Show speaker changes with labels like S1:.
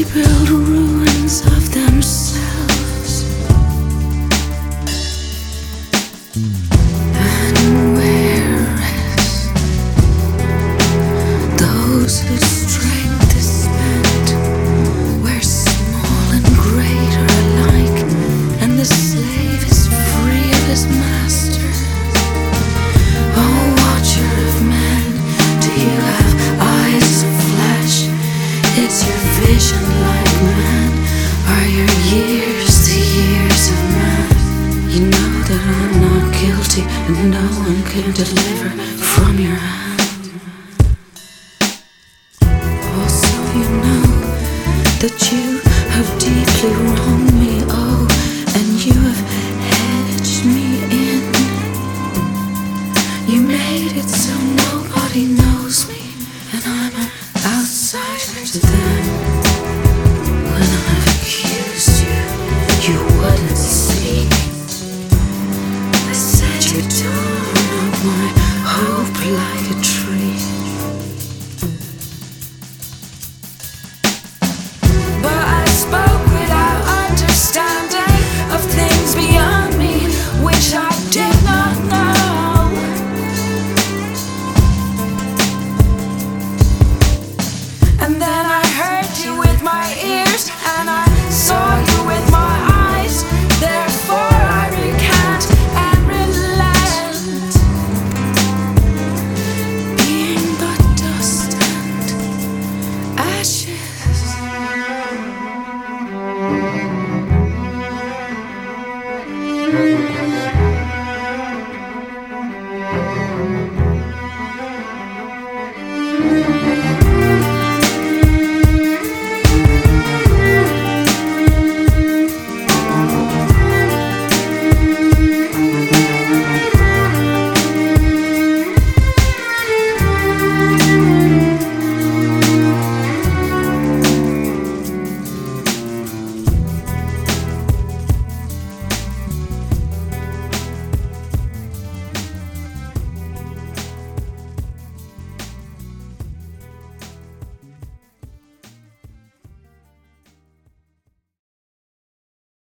S1: build ruins of themselves. And whereas those whose strength is spent were small and great are alike, and the slave is free of his master. Oh, watcher of men, do you have eyes of flesh? Is your vision like man? Are your years the years of man? You know that I'm not guilty, and no one can deliver from your hand. Also, you know that you